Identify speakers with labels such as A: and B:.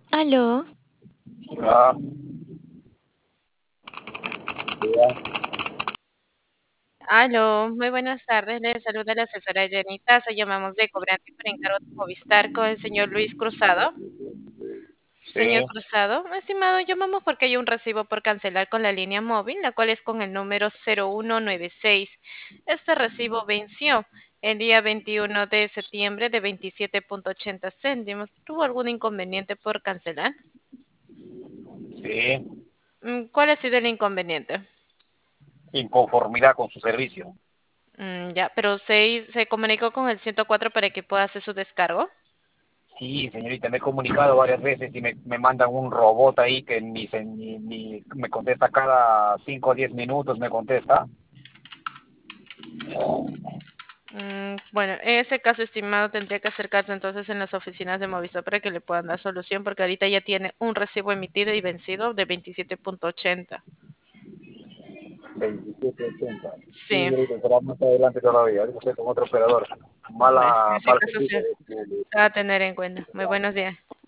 A: Aló,
B: Ah, ya,
A: aló, muy buenas tardes. Le saluda la asesora Janita. Se llamamos de cobrante por encargo de Movistar con el señor Luis Cruzado. Señor
B: sí,
A: Cruzado, estimado, llamamos porque hay un recibo por cancelar con la línea móvil, la cual es con el número 0196. Este recibo venció el día 21 de septiembre de 27.80 céntimos. ¿Tuvo algún inconveniente por cancelar?
B: sí,
A: ¿Cuál ha sido el inconveniente?
B: inconformidad con su servicio.
A: Ya, pero se comunicó con el 104 para que pueda hacer su descargo.
B: Sí, señorita, me he comunicado varias veces y me mandan un robot ahí que ni me contesta cada 5 o 10 minutos, me contesta.
A: Bueno, en ese caso, estimado, tendría que acercarse entonces en las oficinas de Movistar para que le puedan dar solución, porque ahorita ya tiene un recibo emitido y vencido de 27.80.
B: 27.80. Sí,
A: Sí,
B: señorita, será más adelante todavía. Ahorita estoy con otro operador.
A: bueno, en ese
B: Mal
A: caso sí,
B: servicio.
A: se va a tener en cuenta. Muy buenos días.